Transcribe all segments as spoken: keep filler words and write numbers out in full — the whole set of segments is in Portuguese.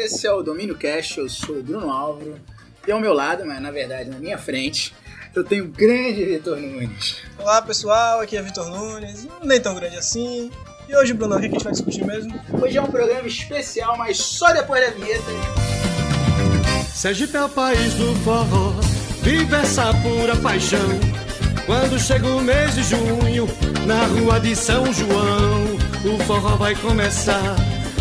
esse é o Domínio Cast, eu sou o Bruno Álvaro, e ao meu lado, mas na verdade na minha frente, eu tenho o grande Vitor Nunes. Olá pessoal, aqui é Vitor Nunes, nem tão grande assim. E hoje, Bruno, o que a gente vai discutir mesmo? Hoje é um programa especial, mas só depois da vinheta. Sergipe é o país do forró, vive essa pura paixão. Quando chega o mês de junho, na rua de São João, o forró vai começar.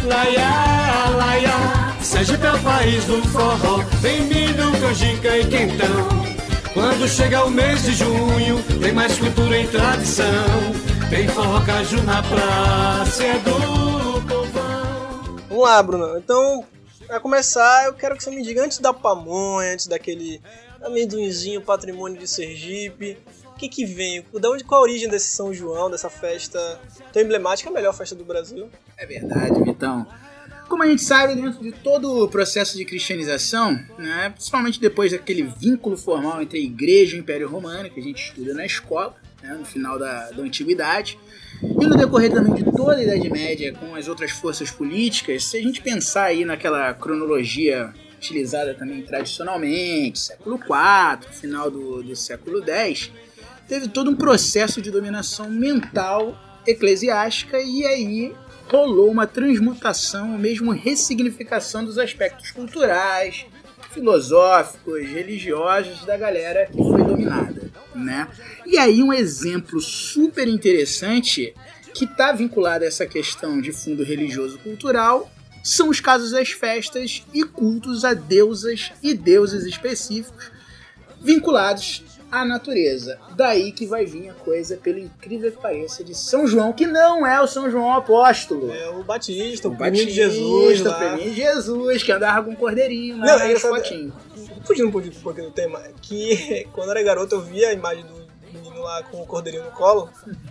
Laia, laia, Sergipe é o país do forró, tem milho, canjica e quentão. Quando chega o mês de junho, tem mais cultura e tradição. Tem forró caju na praça, é do povão. Vamos lá, Bruno. Então, pra começar, eu quero que você me diga, antes da pamonha, antes daquele amendoinzinho patrimônio de Sergipe, o que que vem? De onde, qual a origem desse São João, dessa festa tão emblemática, a melhor festa do Brasil? É verdade, Vitão. Como a gente sabe, dentro de todo o processo de cristianização, né, principalmente depois daquele vínculo formal entre a Igreja e o Império Romano, que a gente estuda na escola, né, no final da, da Antiguidade, e no decorrer também de toda a Idade Média, com as outras forças políticas, se a gente pensar aí naquela cronologia utilizada também tradicionalmente, século quatro, final do, do século dez, teve todo um processo de dominação mental eclesiástica, e aí rolou uma transmutação, ou mesmo ressignificação dos aspectos culturais, filosóficos, religiosos da galera que foi dominada, né? E aí um exemplo super interessante que está vinculado a essa questão de fundo religioso-cultural são os casos das festas e cultos a deusas e deuses específicos vinculados à natureza. Daí que vai vir a coisa, pelo incrível que pareça, de São João, que não é o São João Apóstolo. É o Batista, o, o priminho Batista, de Jesus. O priminho de Jesus, que andava com um cordeirinho lá Não, é nas fotinhos. Fugindo um pouquinho, um pouquinho do tema, que quando eu era garoto eu via a imagem do menino lá com o cordeirinho no colo,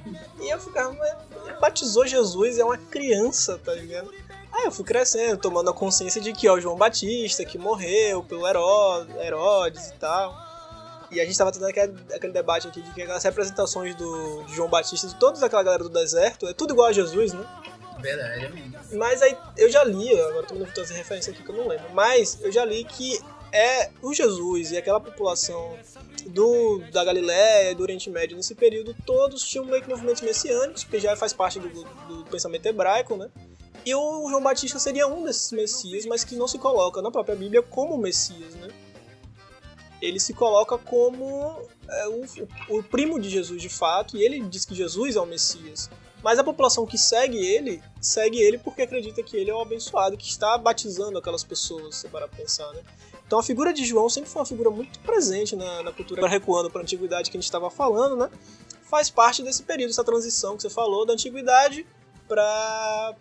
e eu ficava, mas ele batizou Jesus, é uma criança, tá ligado? Aí eu fui crescendo, tomando a consciência de que é o João Batista, que morreu pelo Herodes, Herodes e tal. E a gente tava tendo aquele, aquele debate aqui de que as representações do, de João Batista, de toda aquela galera do deserto, é tudo igual a Jesus, né? Verdade, amigo. Mas aí eu já li, agora tô me dando referência aqui que eu não lembro, mas eu já li que é o Jesus e aquela população do, da Galileia e do Oriente Médio nesse período, todos tinham meio que movimentos messiânicos, que já faz parte do, do pensamento hebraico, né? E o João Batista seria um desses messias, mas que não se coloca na própria Bíblia como messias, né? Ele se coloca como é, o, o primo de Jesus de fato, e ele diz que Jesus é o Messias. Mas a população que segue ele, segue ele porque acredita que ele é o abençoado, que está batizando aquelas pessoas, se parar pra pensar, né? Então a figura de João sempre foi uma figura muito presente na, na cultura, recuando para a antiguidade que a gente estava falando, né? Faz parte desse período, essa transição que você falou, da antiguidade para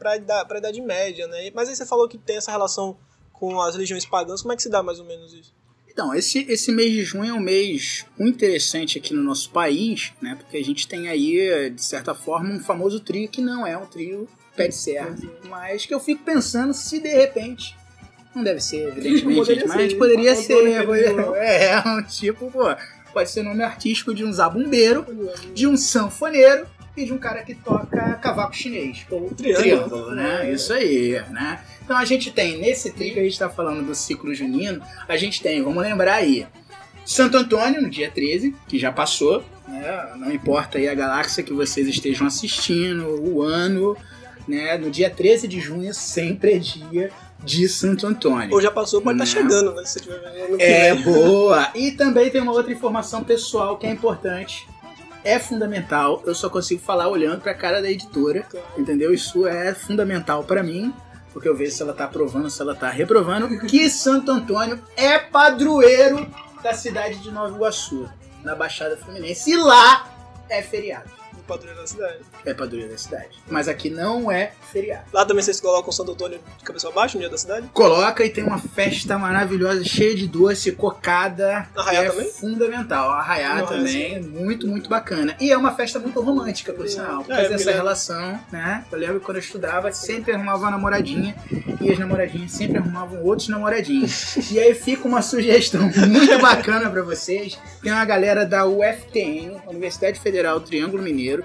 a Idade Média, né? Mas aí você falou que tem essa relação com as religiões pagãs, como é que se dá mais ou menos isso? Então, esse, esse mês de junho é um mês muito interessante aqui no nosso país, né? Porque a gente tem aí, de certa forma, um famoso trio que não é um trio pé de serra, mas que eu fico pensando se de repente, não deve ser, evidentemente, gente, mas ser, poderia ser, poderia, é, um tipo, pô, pode ser nome artístico de um zabumbeiro, de um sanfoneiro e de um cara que toca cavaco chinês, ou triângulo, triângulo, né? Isso aí, né? Então a gente tem, nesse trio que a gente está falando do ciclo junino, a gente tem, vamos lembrar aí, Santo Antônio, no dia treze, que já passou, né? Não importa aí a galáxia que vocês estejam assistindo, o ano, né? No dia treze de junho sempre é dia de Santo Antônio. Ou já passou, pode estar né? tá chegando, né? Se você estiver vendo no é, boa! E também tem uma outra informação pessoal que é importante, é fundamental, eu só consigo falar olhando para a cara da editora, entendeu? Isso é fundamental para mim, porque eu vejo se ela tá aprovando, se ela tá reprovando, que Santo Antônio é padroeiro da cidade de Nova Iguaçu, na Baixada Fluminense, e lá é feriado. O padroeiro da cidade. É padroeiro da cidade. Mas aqui não é feriado. Lá também vocês colocam o Santo Antônio de cabeça abaixo no dia da cidade? Coloca, e tem uma festa maravilhosa, cheia de doce, cocada. Arraiá é também? Fundamental. Arraiá Nossa. também, muito, muito bacana. E é uma festa muito romântica, por sinal. Por causa é, dessa relação, né? Eu lembro que quando eu estudava, sempre arrumava uma namoradinha, e as namoradinhas sempre arrumavam outros namoradinhos. E aí fica uma sugestão muito bacana pra vocês. Tem uma galera da U F T N, Universidade Federal Triângulo Mineiro,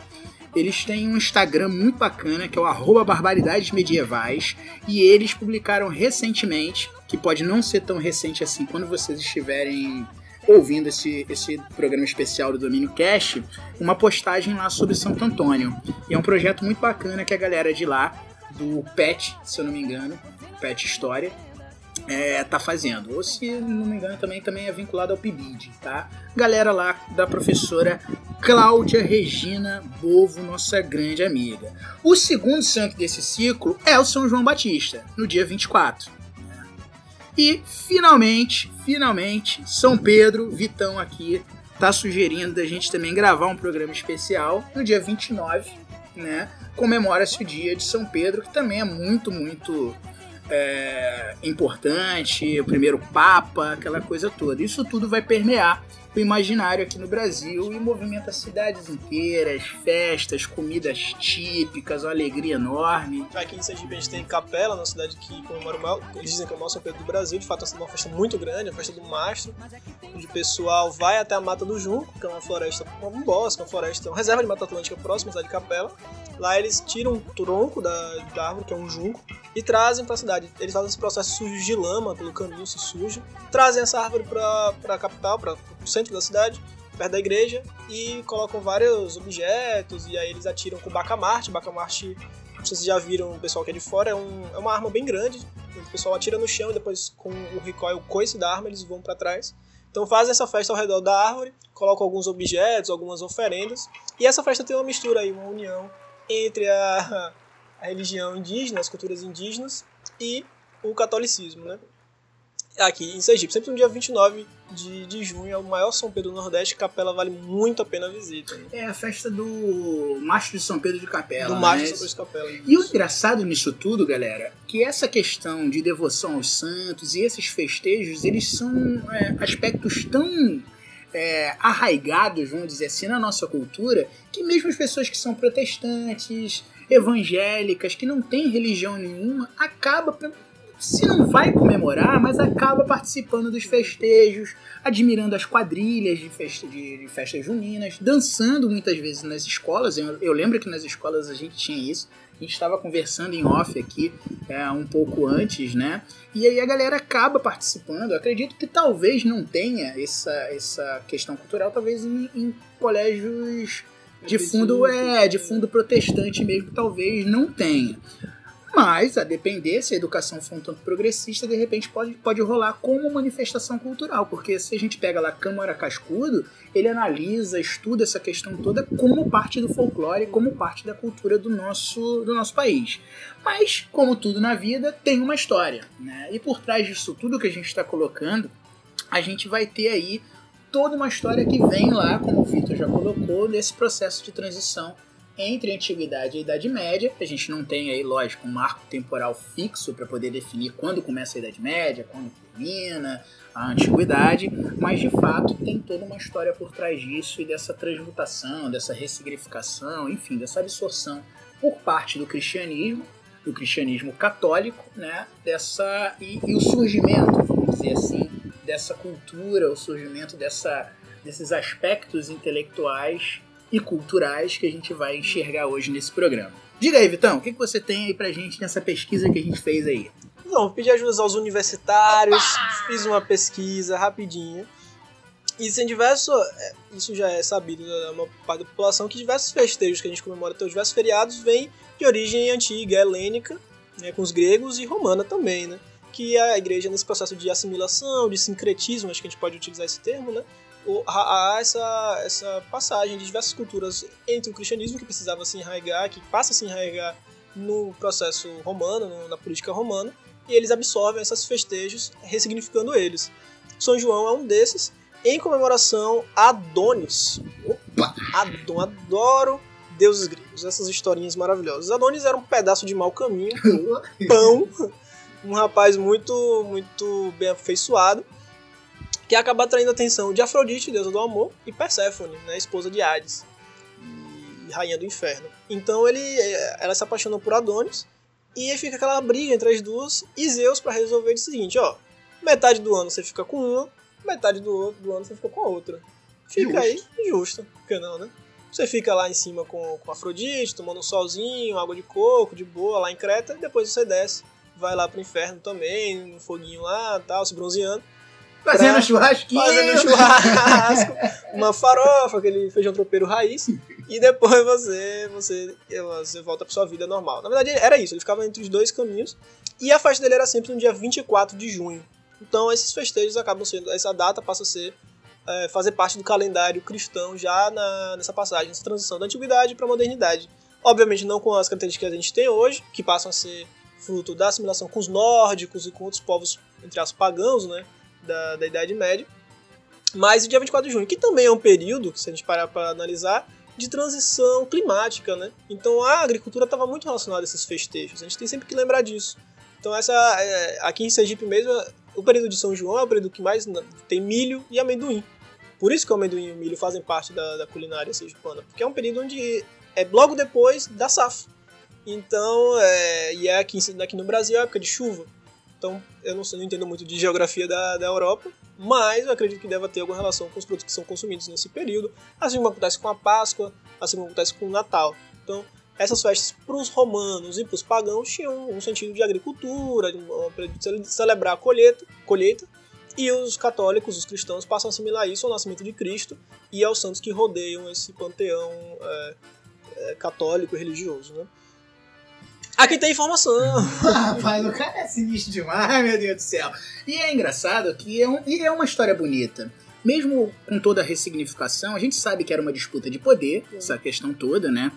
eles têm um Instagram muito bacana, que é o arroba barbaridades medievais, e eles publicaram recentemente, que pode não ser tão recente assim quando vocês estiverem ouvindo esse, esse programa especial do Domínio Cast, uma postagem lá sobre Santo Antônio. E é um projeto muito bacana que a galera de lá, do P E T, se eu não me engano, P E T História, é, tá fazendo. Ou se não me engano também, também é vinculado ao P I B I D, tá? Galera lá da professora Cláudia Regina Bovo, nossa grande amiga. O segundo santo desse ciclo é o São João Batista, no dia vinte e quatro. E, finalmente, finalmente, São Pedro, Vitão aqui, tá sugerindo da gente também gravar um programa especial no dia vinte e nove, né? Comemora-se o dia de São Pedro, que também é muito, muito é, importante, o primeiro Papa, aquela coisa toda. Isso tudo vai permear o imaginário aqui no Brasil e movimenta cidades inteiras, festas, comidas típicas, uma alegria enorme. Aqui em Sergipe a gente tem Capela, uma cidade que comemora o maior, eles dizem que é o maior São Pedro do Brasil, de fato é uma festa muito grande, a festa do Mastro, onde o pessoal vai até a Mata do Junco, que é uma floresta, um bosque, uma floresta, uma reserva de Mata Atlântica próxima à cidade de Capela. Lá eles tiram um tronco da, da árvore, que é um junco, e trazem para a cidade. Eles fazem esse processo sujo de lama pelo caminho, se suja, trazem essa árvore para a capital, para o centro da cidade, perto da igreja, e colocam vários objetos, e aí eles atiram com bacamarte. Bacamarte, não sei se vocês já viram, o pessoal que é de fora, é, um, é uma arma bem grande, o pessoal atira no chão e depois com o recoil, o coice da arma, eles vão para trás. Então fazem essa festa ao redor da árvore, colocam alguns objetos, algumas oferendas, e essa festa tem uma mistura aí, uma união entre a, a religião indígena, as culturas indígenas e o catolicismo, né? Aqui em Sergipe, sempre no dia vinte e nove de, de junho, é o maior São Pedro do Nordeste. Capela vale muito a pena a visita, né? É a festa do Mastro de São Pedro de Capela. Do né? Mastro de São Pedro de Capela. Isso. E o engraçado nisso tudo, galera, que essa questão de devoção aos santos e esses festejos, eles são é, aspectos tão é, arraigados, vamos dizer assim, na nossa cultura, que mesmo as pessoas que são protestantes, evangélicas, que não têm religião nenhuma, acabam, se não vai comemorar, mas acaba participando dos festejos, admirando as quadrilhas de, festa, de, de festas juninas, dançando muitas vezes nas escolas. Eu, eu lembro que nas escolas a gente tinha isso. A gente estava conversando em off aqui é, um pouco antes, né? E aí a galera acaba participando. Eu acredito que talvez não tenha essa, essa questão cultural, talvez em, em colégios de fundo, é, de fundo protestante mesmo, talvez não tenha. Mas, a depender, se a educação for um tanto progressista, de repente pode, pode rolar como manifestação cultural, porque se a gente pega lá Câmara Cascudo, ele analisa, estuda essa questão toda como parte do folclore, como parte da cultura do nosso, do nosso país. Mas, como tudo na vida, tem uma história, né? E por trás disso tudo que a gente está colocando, a gente vai ter aí toda uma história que vem lá, como o Vitor já colocou, desse processo de transição entre a Antiguidade e a Idade Média. A gente não tem aí, lógico, um marco temporal fixo para poder definir quando começa a Idade Média, quando termina a Antiguidade, mas de fato tem toda uma história por trás disso e dessa transmutação, dessa ressignificação, enfim, dessa absorção por parte do cristianismo, do cristianismo católico, né, dessa, e, e o surgimento, vamos dizer assim, dessa cultura, o surgimento dessa, desses aspectos intelectuais e culturais que a gente vai enxergar hoje nesse programa. Diga aí, Vitão, o que você tem aí pra gente nessa pesquisa que a gente fez aí? Não, pedi ajuda aos universitários, Opa! Fiz uma pesquisa rapidinha. E tem diversos, isso já é sabido da maior parte da população, que diversos festejos que a gente comemora, até os diversos feriados, vêm de origem antiga, helênica, né, com os gregos, e romana também, né? Que a igreja, nesse processo de assimilação, de sincretismo, acho que a gente pode utilizar esse termo, né? Há essa, essa passagem de diversas culturas entre o cristianismo, que precisava se enraigar, que passa a se enraigar no processo romano, no, na política romana, e eles absorvem esses festejos, ressignificando eles. São João é um desses, em comemoração a Adonis. Opa! Adon, adoro deuses gregos, essas historinhas maravilhosas. Adonis era um pedaço de mau caminho, pão, um rapaz muito, muito bem afeiçoado, que acaba atraindo a atenção de Afrodite, deusa do amor, e Perséfone, né, esposa de Hades e rainha do inferno. Então ele, ela se apaixona por Adonis, e aí fica aquela briga entre as duas, e Zeus, para resolver, diz o seguinte, ó, metade do ano você fica com uma, metade do outro do ano você fica com a outra. Fica justo. Aí, justo, por que não, né? Você fica lá em cima com, com Afrodite, tomando um solzinho, água de coco, de boa, lá em Creta, e depois você desce, vai lá pro inferno também, no foguinho lá, tal, se bronzeando. Fazendo pra, churrasquinho. Fazendo churrasco, uma farofa, aquele feijão tropeiro raiz, e depois você, você, você volta pra sua vida normal. Na verdade, era isso, ele ficava entre os dois caminhos, e a festa dele era sempre no dia vinte e quatro de junho. Então esses festejos acabam sendo, essa data passa a ser, é, fazer parte do calendário cristão já na, nessa passagem, nessa transição da antiguidade para a modernidade. Obviamente não com as características que a gente tem hoje, que passam a ser fruto da assimilação com os nórdicos e com outros povos, entre as pagãos, né, da, da Idade Média. Mas o dia vinte e quatro de junho, que também é um período, se a gente parar para analisar, de transição climática, né? Então a agricultura estava muito relacionada a esses festejos, a gente tem sempre que lembrar disso. Então essa, é, aqui em Sergipe mesmo, o período de São João é o período que mais tem milho e amendoim. Por isso que o amendoim e o milho fazem parte da, da culinária sergipana, porque é um período onde é logo depois da safra. Então, é, e é aqui, aqui no Brasil é época de chuva. Então, eu não, sei, não entendo muito de geografia da, da Europa, mas eu acredito que deva ter alguma relação com os produtos que são consumidos nesse período, assim como acontece com a Páscoa, assim como acontece com o Natal. Então, essas festas para os romanos e para os pagãos tinham um sentido de agricultura, de, de celebrar a colheita, colheita, e os católicos, os cristãos, passam a assimilar isso ao nascimento de Cristo e aos santos que rodeiam esse panteão é, é, católico e religioso, né? Aqui tem informação! Rapaz, o cara é sinistro demais, meu Deus do céu. E é engraçado que é, um, e é uma história bonita. Mesmo com toda a ressignificação, a gente sabe que era uma disputa de poder, essa questão toda, né?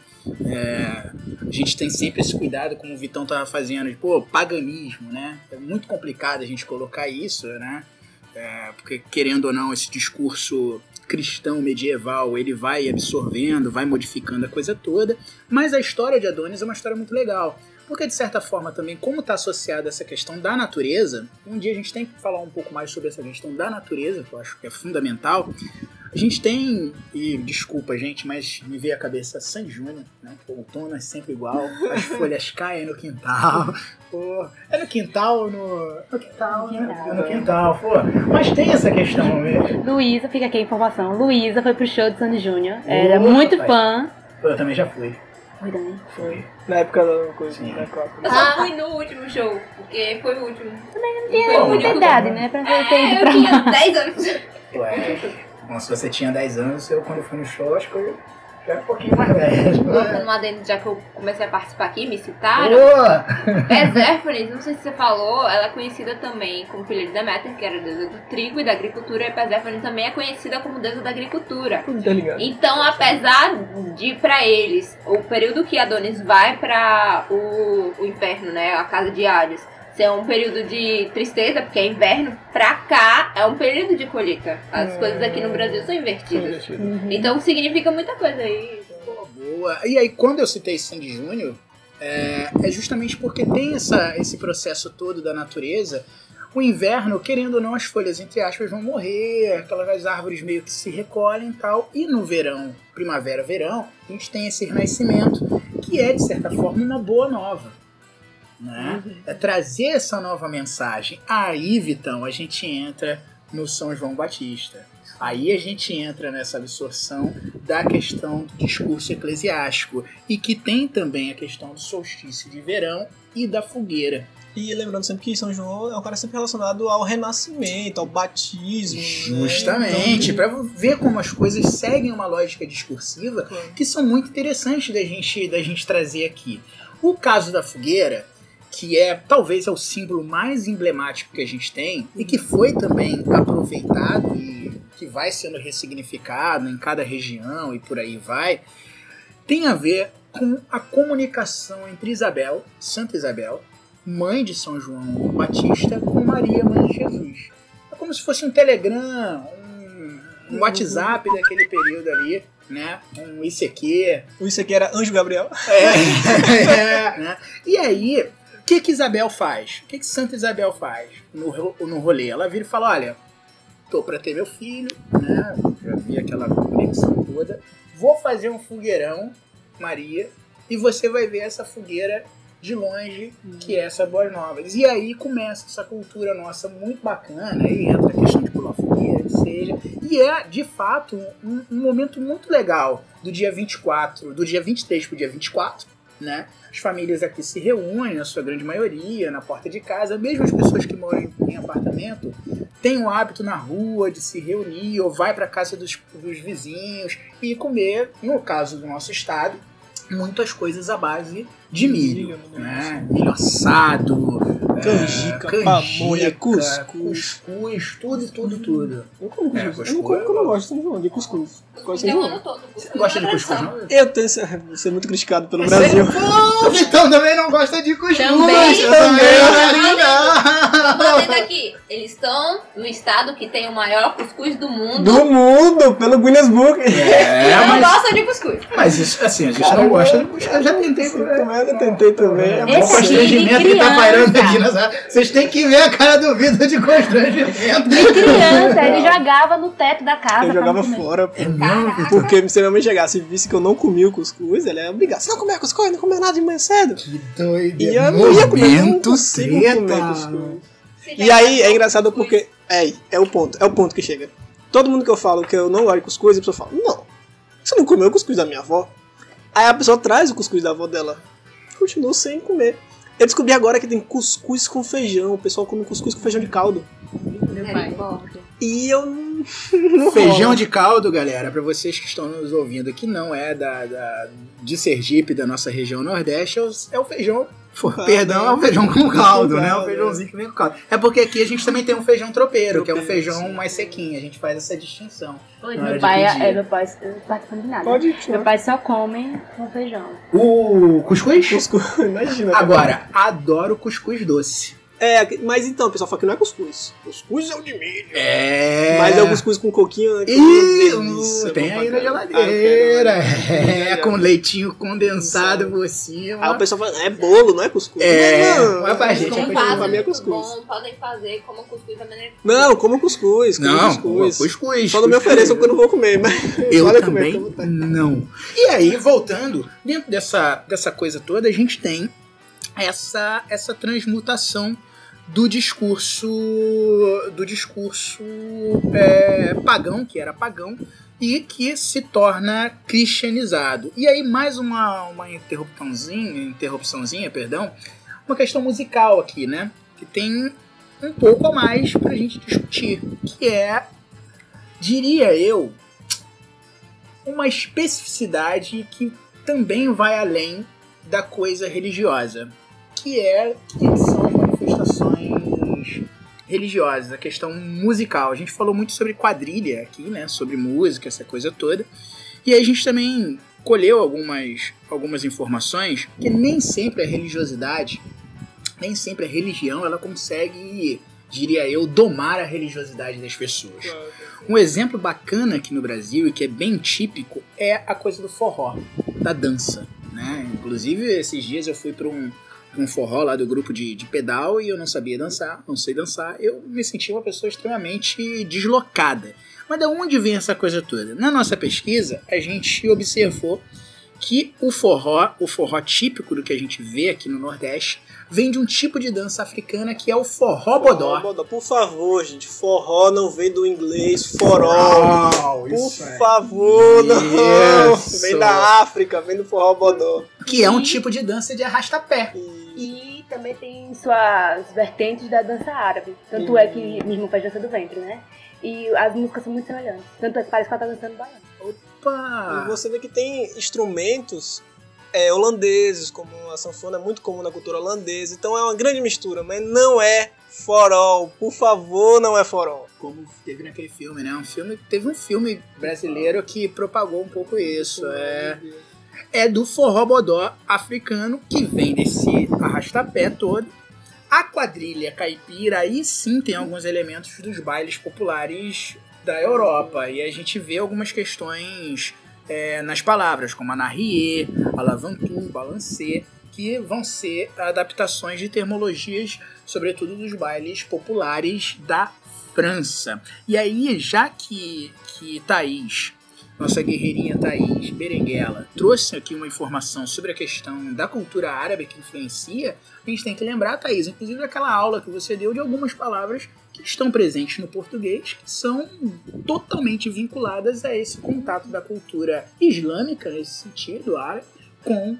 É, a gente tem sempre esse cuidado, como o Vitão tava fazendo, de, pô, paganismo, né? É muito complicado a gente colocar isso, né? É, porque, querendo ou não, esse discurso cristão medieval, ele vai absorvendo, vai modificando a coisa toda, mas a história de Adonis é uma história muito legal, porque, de certa forma, também, como está associada essa questão da natureza, um dia a gente tem que falar um pouco mais sobre essa questão da natureza, que eu acho que é fundamental. A gente tem, e desculpa, gente, mas me veio a cabeça San Júnior, né? O outono é sempre igual, as folhas caem no quintal. Pô, é no quintal ou no... No quintal, no quintal, né? No quintal, pô. Mas tem essa questão mesmo. Luísa, fica aqui a informação. Luísa foi pro show de San Júnior, era oh, muito rapaz. fã. Pô, eu também já fui. Foi também? Foi. Na época da coisa, sim. Da Copa. Eu só fui no último show, porque foi o último. Também não tinha muita idade, né? Pra ter é, ido eu pra tinha lá. dez anos. Ué, bom, se você tinha dez anos, eu quando fui no show, acho que eu já era um pouquinho mais velho. Colocando um adendo, já que eu comecei a participar aqui, me citaram. Oh! Perséfones, não sei se você falou, ela é conhecida também como filha de Deméter, que era deusa do trigo e da agricultura, e Perséfone também é conhecida como deusa da agricultura. Então, apesar de, pra eles, o período que Adonis vai pra o, o inferno, né, a casa de Hades, ser um período de tristeza, porque é inverno, pra cá é um período de colheita. As hum, coisas aqui no Brasil são invertidas. Uhum. Então significa muita coisa aí. Pô, boa. E aí, quando eu citei Sandy Júnior, é, é justamente porque tem essa, esse processo todo da natureza. O inverno, querendo ou não, as folhas, entre aspas, vão morrer, aquelas árvores meio que se recolhem e tal. E no verão, primavera, verão, a gente tem esse renascimento, que é, de certa forma, uma boa nova. Né? Uhum. É trazer essa nova mensagem. Aí, Vitão, a gente entra no São João Batista. Aí a gente entra nessa absorção da questão do discurso eclesiástico e que tem também a questão do solstício de verão e da fogueira. E lembrando sempre que São João é um cara sempre relacionado ao renascimento, ao batismo. Justamente, né? Então, para ver como as coisas seguem uma lógica discursiva, claro, que são muito interessantes da gente, da gente trazer aqui. O caso da fogueira, que é talvez é o símbolo mais emblemático que a gente tem e que foi também aproveitado e que vai sendo ressignificado em cada região e por aí vai, tem a ver com a comunicação entre Isabel, Santa Isabel, mãe de São João Batista, com Maria, mãe de Jesus. É como se fosse um Telegram, um, um WhatsApp daquele período ali, né? Um I C Q. O I C Q era Anjo Gabriel. É, é, né? E aí, o que que Isabel faz? O que que Santa Isabel faz no, no rolê? Ela vira e fala, olha, tô pra ter meu filho, né? Já vi aquela conexão toda. Vou fazer um fogueirão, Maria, e você vai ver essa fogueira de longe, que é essa Boas Novas. E aí começa essa cultura nossa muito bacana, aí entra a questão de pular fogueira, etc. igreja. E é, de fato, um, um momento muito legal do dia vinte e quatro, do dia vinte e três pro dia vinte e quatro, né? As famílias aqui se reúnem, na sua grande maioria, na porta de casa. Mesmo as pessoas que moram em, em apartamento têm o hábito na rua de se reunir ou vai para casa dos, dos vizinhos e comer, no caso do nosso estado, muitas coisas à base de milho, né? Milho assado, canjica, é, pamonha, cuscuz. cuscuz, tudo, tudo, tudo. Eu como É, cuscuz. Eu não como porque eu não gosto de São João, de cuscuz. Gosto de São João. Você não gosta de cuscuz, não? Eu tenho que ser muito criticado pelo Brasil. Pô, Vitão também não gosta de cuscuz. Também. Eu também não. Vamos vendo aqui. Eles estão no estado que tem o maior cuscuz do mundo. Do mundo, pelo Guinness Book. É, não mas, gosta de cuscuz. mas isso, assim, a gente não gosta de cuscuz. Eu já tentei. Também, eu tentei também. É O bom. constrangimento que tá pairando aqui nessa. Vocês têm que ver a cara do Vitor de constrangimento. De criança, ele jogava no teto da casa. Eu pra jogava não comer. fora, pô. É não, Vitor. Porque se minha mãe chegasse e visse que eu não comia o cuscuz, ela ia brigar. Você não comeu cuscuz? Não comeu nada de manhã cedo? Que doido. E eu não ia comer, eu não Momento consigo treta. comer cuscuz. E aí é engraçado porque... É, é o ponto, é o ponto que chega. Todo mundo que eu falo que eu não gosto de cuscuz, a pessoa fala, não, você não comeu o cuscuz da minha avó? Aí a pessoa traz o cuscuz da avó dela. Continua sem comer. Eu descobri agora que tem cuscuz com feijão. O pessoal come cuscuz com feijão de caldo. E eu não... não Feijão rola. de caldo, galera, pra vocês que estão nos ouvindo, que não é da, da, de Sergipe, da nossa região Nordeste, é o, é o feijão, for, Caldo, perdão, é o né? feijão com caldo, né? O caldo, feijãozinho que vem com caldo. É porque aqui a gente também tem um feijão tropeiro, que é um Tropeiro, feijão sim. mais sequinho, a gente faz essa distinção. Oi, na hora meu de pai, pedir. é, meu pai não participa de nada. Pode ir, Meu pai só come com feijão. O cuscuz? Cuscuz, imagina. Agora, adoro cuscuz doce. É, mas então, o pessoal fala que não é cuscuz. Cuscuz é o de milho. É. Mas é o cuscuz com coquinho, né? Que Ih, delícia, uh, tem bom aí pra na caralho. geladeira. Ah, eu quero, É, né? com leitinho condensado por cima. Aí o pessoal fala, é bolo, não é cuscuz. É, não, mas pra gente é Não cuscuz. pra fazem mim é muito cuscuz. bom, podem fazer como cuscuz da maneira que Não, como cuscuz, como Não, cuscuz. cuscuz. Só não me cuscuz. ofereçam porque eu não vou comer, mas Eu olha também como é que eu vou não. E aí, voltando, dentro dessa, dessa coisa toda, a gente tem essa, essa transmutação do discurso do discurso é, pagão, que era pagão, e que se torna cristianizado. E aí, mais uma, uma interrupçãozinha, interrupçãozinha, perdão, uma questão musical aqui, né? Que tem um pouco a mais pra gente discutir, que é, diria eu, uma especificidade que também vai além da coisa religiosa, que é que são as manifestações religiosas, a questão musical. A gente falou muito sobre quadrilha aqui, né, sobre música, essa coisa toda, e aí a gente também colheu algumas, algumas informações que nem sempre a religiosidade, nem sempre a religião, ela consegue, diria eu, domar a religiosidade das pessoas. Um exemplo bacana aqui no Brasil e que é bem típico é a coisa do forró, da dança, né? Inclusive, esses dias eu fui para um, um forró lá do grupo de, de pedal e eu não sabia dançar, não sei dançar. Eu me senti uma pessoa extremamente deslocada. Mas de onde vem essa coisa toda? Na nossa pesquisa, a gente observou que o forró, o forró típico do que a gente vê aqui no Nordeste, vem de um tipo de dança africana que é o forró bodó. Forró bodó. Por favor, gente, forró não vem do inglês forró. Oh, Por isso é. favor, não. Isso. Vem da África, vem do forró bodó. Que é um tipo de dança de arrasta-pé. E também tem suas vertentes da dança árabe. Tanto é que mesmo faz dança do ventre, né? E as músicas são muito semelhantes. Tanto é que parece que ela tá dançando baiano. Opa! E você vê que tem instrumentos é, holandeses, como a sanfona é muito comum na cultura holandesa. Então é uma grande mistura, mas não é forró. Por favor, não é forró. Como teve naquele filme, né? Um filme, teve um filme brasileiro que propagou um pouco isso. É, é do forró bodó africano, que vem desse arrastapé todo. A quadrilha caipira, aí sim tem alguns elementos dos bailes populares da Europa. E a gente vê algumas questões é, nas palavras, como anarrier, alavantu, balancê, que vão ser adaptações de termologias, sobretudo dos bailes populares da França. E aí, já que, que Thaís nossa guerreirinha Thaís Berenguela trouxe aqui uma informação sobre a questão da cultura árabe que influencia, a gente tem que lembrar, Thaís, inclusive aquela aula que você deu de algumas palavras que estão presentes no português, que são totalmente vinculadas a esse contato da cultura islâmica, nesse sentido, árabe, com,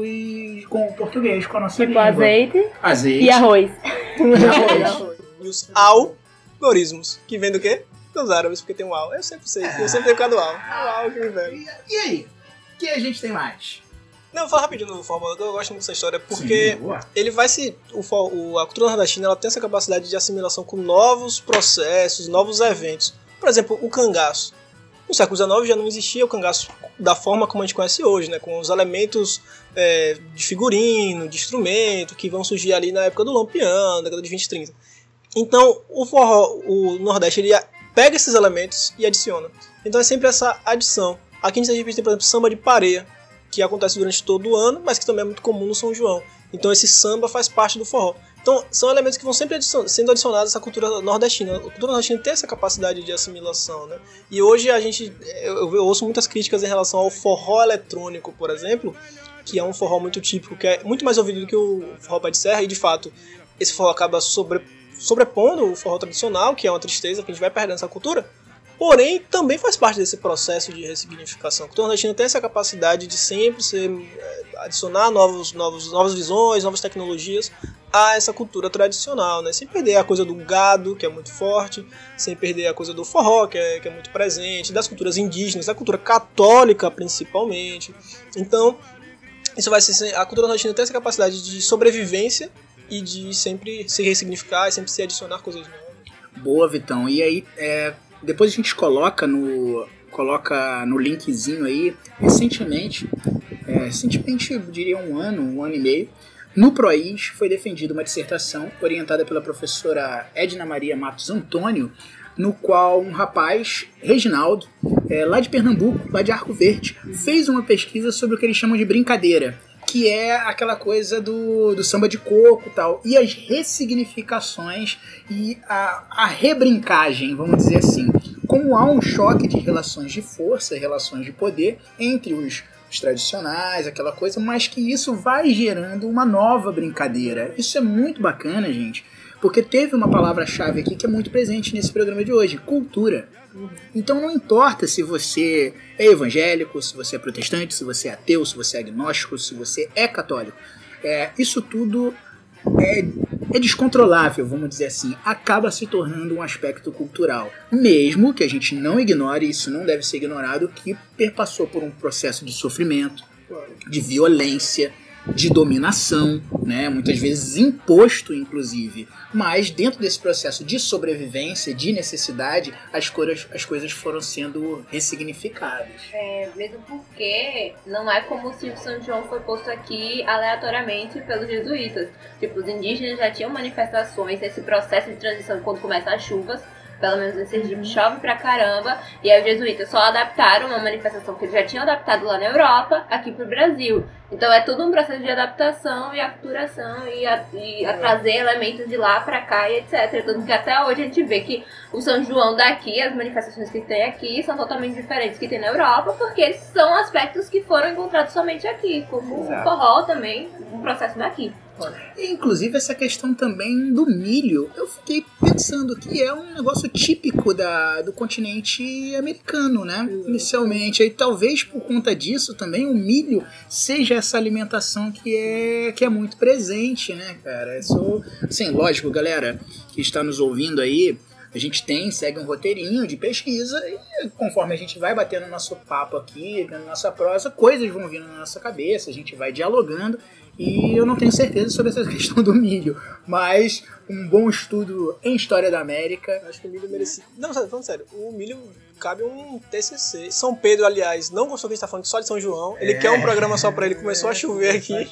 os, com o português, com a nossa tipo língua. azeite, azeite e arroz. E arroz. E os algoritmos, que vem do quê? Dos árabes, porque tem um al. Eu sempre sei, eu sempre tenho por causa do al. É o al que me vem. E, e aí? O que a gente tem mais? Não, vou falar rapidinho do formulador, eu gosto muito dessa história, porque Sim, ele vai se... O, o, a cultura nordestina ela tem essa capacidade de assimilação com novos processos, novos eventos. Por exemplo, o cangaço. No século dezenove já não existia o cangaço da forma como a gente conhece hoje, né? Com os elementos é, de figurino, de instrumento, que vão surgir ali na época do Lampião, na década de vinte e trinta. Então, o forró, o Nordeste, ele pega esses elementos e adiciona. Então é sempre essa adição. Aqui a gente tem, por exemplo, samba de pareia, que acontece durante todo o ano, mas que também é muito comum no São João. Então esse samba faz parte do forró. Então são elementos que vão sempre adicion- sendo adicionados à cultura nordestina. A cultura nordestina tem essa capacidade de assimilação, né? E hoje a gente, eu, eu ouço muitas críticas em relação ao forró eletrônico, por exemplo, que é um forró muito típico, que é muito mais ouvido do que o forró pé de serra, e de fato esse forró acaba sobre, sobrepondo o forró tradicional, que é uma tristeza, que a gente vai perdendo essa cultura. Porém, também faz parte desse processo de ressignificação. A cultura nordestina tem essa capacidade de sempre ser, adicionar novos, novos, novas visões, novas tecnologias a essa cultura tradicional, né? Sem perder a coisa do gado, que é muito forte, sem perder a coisa do forró, que é, que é muito presente, das culturas indígenas, da cultura católica principalmente. Então, isso vai ser, a cultura nordestina tem essa capacidade de sobrevivência e de sempre se ressignificar e sempre se adicionar coisas novas. Boa, Vitão. E aí, é... depois a gente coloca no, coloca no linkzinho aí, recentemente, é, recentemente eu diria um ano, um ano e meio, no ProIs foi defendida uma dissertação orientada pela professora Edna Maria Matos Antônio, no qual um rapaz, Reginaldo, é, lá de Pernambuco, lá de Arco Verde, fez uma pesquisa sobre o que eles chamam de brincadeira, que é aquela coisa do, do samba de coco e tal, e as ressignificações e a, a rebrincagem, vamos dizer assim. Como há um choque de relações de força, relações de poder entre os, os tradicionais, aquela coisa, mas que isso vai gerando uma nova brincadeira. Isso é muito bacana, gente, porque teve uma palavra-chave aqui que é muito presente nesse programa de hoje, cultura. Então não importa se você é evangélico, se você é protestante, se você é ateu, se você é agnóstico, se você é católico. É, isso tudo é, é descontrolável, vamos dizer assim. Acaba se tornando um aspecto cultural. Mesmo que a gente não ignore, isso não deve ser ignorado, que perpassou por um processo de sofrimento, de violência, de dominação, né? Muitas vezes imposto, inclusive. Mas dentro desse processo de sobrevivência, de necessidade, as, coisas, as coisas foram sendo ressignificadas. É, mesmo porque não é como se o São João foi posto aqui aleatoriamente pelos jesuítas. Tipo, os indígenas já tinham manifestações nesse processo de transição quando começam as chuvas. Pelo menos em Sergipe chove pra caramba. E aí os jesuítas só adaptaram uma manifestação que eles já tinham adaptado lá na Europa, aqui pro Brasil. Então é todo um processo de adaptação e aculturação e a, e a trazer elementos de lá pra cá e etcétera. Tanto que até hoje a gente vê que o São João daqui, as manifestações que tem aqui, são totalmente diferentes que tem na Europa, porque são aspectos que foram encontrados somente aqui, como o forró também, um processo daqui. E, inclusive essa questão também do milho, eu fiquei pensando que é um negócio típico da, do continente americano, né? Inicialmente, aí talvez por conta disso também o milho seja essa alimentação que é, que é muito presente, né, cara? Isso, assim, lógico, galera que está nos ouvindo aí, a gente tem, segue um roteirinho de pesquisa e conforme a gente vai batendo no nosso papo aqui, na nossa prosa, coisas vão vindo na nossa cabeça, a gente vai dialogando. E eu não tenho certeza sobre essa questão do milho, mas um bom estudo em História da América. Acho que o milho merecia... Não, falando sério, o milho cabe um T C C. São Pedro, aliás, não gostou que a gente tá falando só de São João. Ele é. quer um programa só pra ele, começou a chover aqui.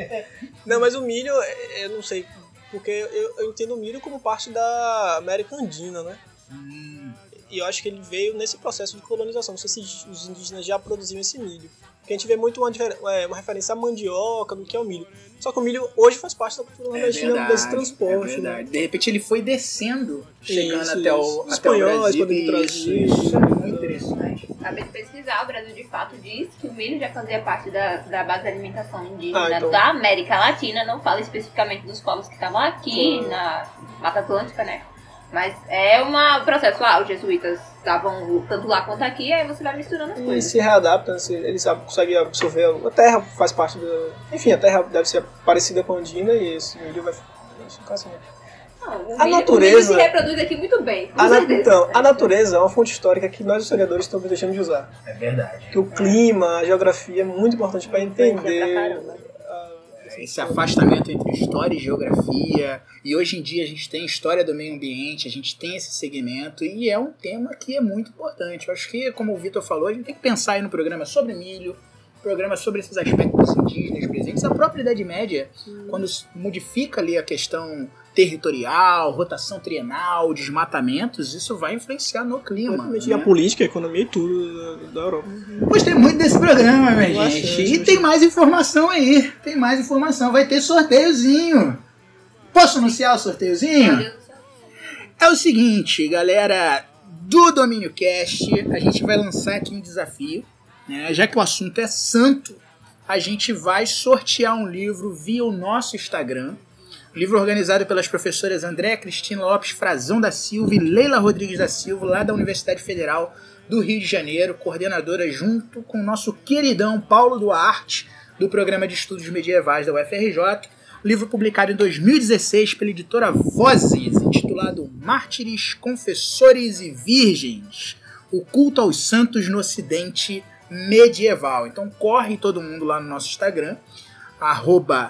Não, mas o milho, eu não sei, porque eu, eu entendo o milho como parte da América Andina, né? Hum. E eu acho que ele veio nesse processo de colonização. Não sei se os indígenas já produziam esse milho. Porque a gente vê muito uma, uma referência à mandioca do que ao milho. Só que o milho hoje faz parte da cultura nordestina, é desse transporte. É né? De repente ele foi descendo, chegando isso, até, isso. O, até espanhóis, o Brasil. podem trazer Isso, isso é muito interessante. Acabei de pesquisar, o Brasil de fato diz que o milho já fazia parte da, da base de alimentação indígena ah, então. da América Latina, não fala especificamente dos povos que estavam aqui hum. na Mata Atlântica, né? Mas é um processo, ah, os jesuítas estavam tanto lá quanto aqui, aí você vai misturando as e coisas. E se readaptam, eles conseguem absorver, a terra faz parte do... Enfim, a terra deve ser parecida com a andina e esse milho vai ficar assim. Não, o a milho, natureza, o milho se reproduz aqui muito bem, com a certeza. Então, a natureza é uma fonte histórica que nós historiadores estamos deixando de usar. É verdade. Que o clima, a geografia é muito importante para entender... Esse afastamento entre história e geografia, e hoje em dia a gente tem história do meio ambiente, a gente tem esse segmento, e é um tema que é muito importante. Eu acho que, como o Vitor falou, a gente tem que pensar aí no programa sobre milho, programa sobre esses aspectos indígenas presentes. A própria Idade Média, hum. quando modifica ali a questão territorial, rotação trienal, desmatamentos, isso vai influenciar no clima. Né? E a política, a economia e tudo da, da Europa. Uhum. Gostei muito desse programa, minha gente. Achei, e tem mais informação aí. Tem mais informação. Vai ter sorteiozinho. Posso anunciar o sorteiozinho? É o seguinte, galera do Domínio Cast, a gente vai lançar aqui um desafio. Né? Já que o assunto é santo, a gente vai sortear um livro via o nosso Instagram. Livro organizado pelas professoras Andréa Cristina Lopes Frazão da Silva e Leila Rodrigues da Silva, lá da Universidade Federal do Rio de Janeiro, coordenadora junto com o nosso queridão Paulo Duarte, do Programa de Estudos Medievais da U F R J. Livro publicado em dois mil e dezesseis pela editora Vozes, intitulado Mártires, Confessores e Virgens, o culto aos santos no Ocidente medieval. Então corre todo mundo lá no nosso Instagram, arroba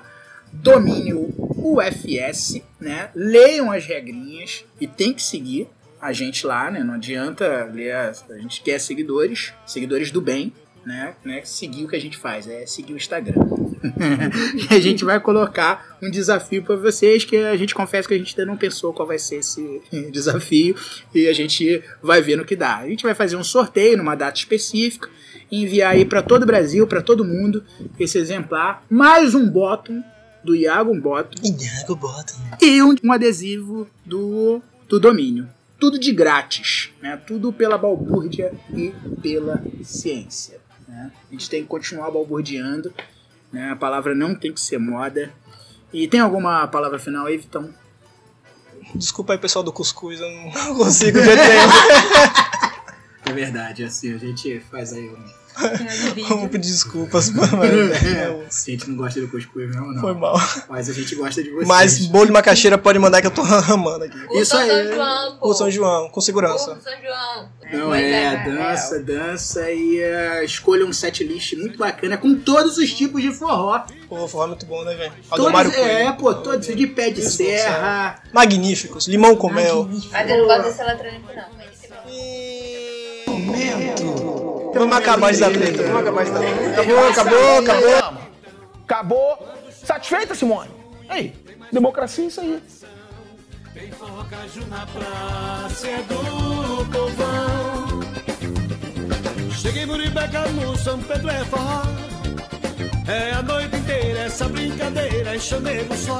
domínio U F S, né? Leiam as regrinhas e tem que seguir a gente lá, né? Não adianta ler, as, a gente quer seguidores, seguidores do bem, né? Não é seguir o que a gente faz, é seguir o Instagram. E a gente vai colocar um desafio para vocês, que a gente confessa que a gente ainda não pensou qual vai ser esse desafio, e a gente vai ver no que dá. A gente vai fazer um sorteio numa data específica, enviar aí para todo o Brasil, para todo mundo, esse exemplar, mais um bottom do Iago Bottom. Iago Bottom. E um, um adesivo do, do domínio. Tudo de grátis, né? Tudo pela balbúrdia e pela ciência. Né? A gente tem que continuar balburdeando, né? A palavra não tem que ser moda. E tem alguma palavra final aí, Vitão? Desculpa aí, pessoal do Cuscuz, eu não consigo ver tempo. É verdade, assim, a gente faz aí um... Vamos pedir desculpas, mas é, a gente não gosta do cuscuz mesmo, não. Foi mal. Mas a gente gosta de vocês. Mas bolo de macaxeira pode mandar que eu tô ramando aqui. O Isso aí. São João, pô. O São João, com segurança. O São João. Não, é, é, dança, é. dança e uh, escolha um set list muito bacana com todos os tipos de forró. Pô, forró é muito bom, né, velho? Todos, é, pô, todos de pé de Isso, serra. Sabe? Magníficos, limão com mel. Mas eu não gosto desse eletrônico, não. E... Momento. Vamos acabar essa treta. Vamos acabar essa treta. Acabou, acabou, acabou. Acabou. Satisfeita, Simone? Aí, democracia é isso aí. Tem forró caju na praça, é do povão. Cheguei no Ribeca, no São Pedro é forró. É a noite inteira essa brincadeira, é chamego só.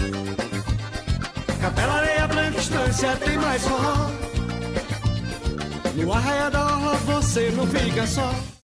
Capela Areia Branca, Estância, tem mais forró. No arraia da orla você não fica só.